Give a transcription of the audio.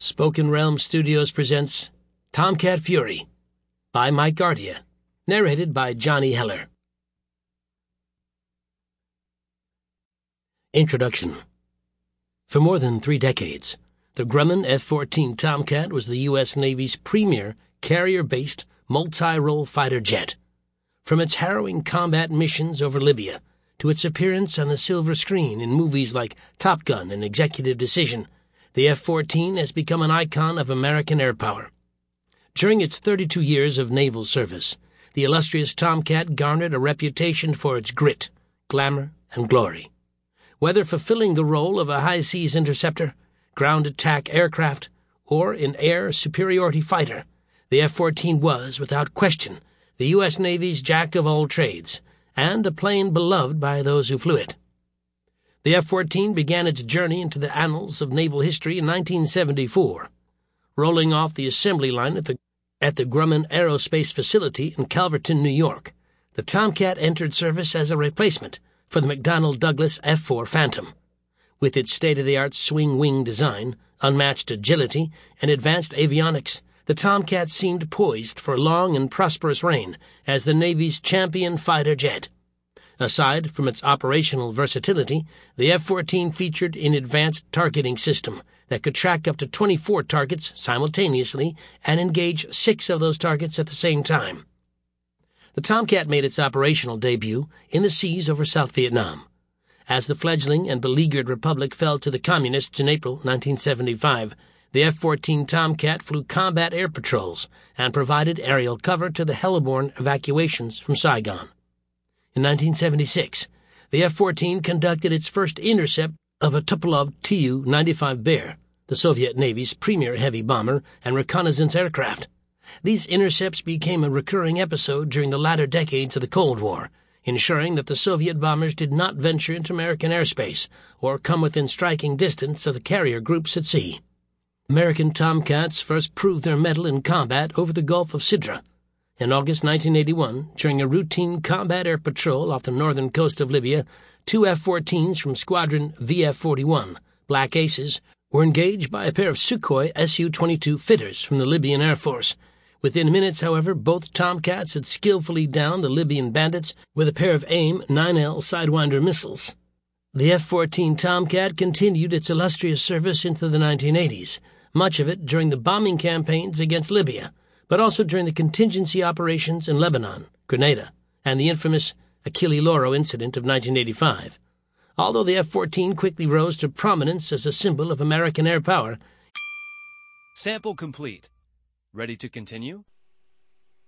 Spoken Realm Studios presents Tomcat Fury by Mike Gardia, narrated by Johnny Heller. Introduction. For more than 3 decades, the Grumman F-14 Tomcat was the U.S. Navy's premier carrier-based multi-role fighter jet. From its harrowing combat missions over Libya to its appearance on the silver screen in movies like Top Gun and Executive Decision, the F-14 has become an icon of American air power. During its 32 years of naval service, the illustrious Tomcat garnered a reputation for its grit, glamour, and glory. Whether fulfilling the role of a high-seas interceptor, ground attack aircraft, or an air superiority fighter, the F-14 was, without question, the U.S. Navy's jack of all trades, and a plane beloved by those who flew it. The F-14 began its journey into the annals of naval history in 1974. Rolling off the assembly line at the Grumman Aerospace Facility in Calverton, New York, the Tomcat entered service as a replacement for the McDonnell Douglas F-4 Phantom. With its state-of-the-art swing-wing design, unmatched agility, and advanced avionics, the Tomcat seemed poised for a long and prosperous reign as the Navy's champion fighter jet. Aside from its operational versatility, the F-14 featured an advanced targeting system that could track up to 24 targets simultaneously and engage 6 of those targets at the same time. The Tomcat made its operational debut in the seas over South Vietnam. As the fledgling and beleaguered republic fell to the Communists in April 1975, the F-14 Tomcat flew combat air patrols and provided aerial cover to the hell-born evacuations from Saigon. In 1976, the F-14 conducted its first intercept of a Tupolev Tu-95 Bear, the Soviet Navy's premier heavy bomber and reconnaissance aircraft. These intercepts became a recurring episode during the latter decades of the Cold War, ensuring that the Soviet bombers did not venture into American airspace or come within striking distance of the carrier groups at sea. American Tomcats first proved their mettle in combat over the Gulf of Sidra. In August 1981, during a routine combat air patrol off the northern coast of Libya, 2 F-14s from Squadron VF-41, Black Aces, were engaged by a pair of Sukhoi Su-22 fitters from the Libyan Air Force. Within minutes, however, both Tomcats had skillfully downed the Libyan bandits with a pair of AIM-9L Sidewinder missiles. The F-14 Tomcat continued its illustrious service into the 1980s, much of it during the bombing campaigns against Libya, but also during the contingency operations in Lebanon, Grenada, and the infamous Achille Lauro incident of 1985. Although the F-14 quickly rose to prominence as a symbol of American air power. Sample complete. Ready to continue?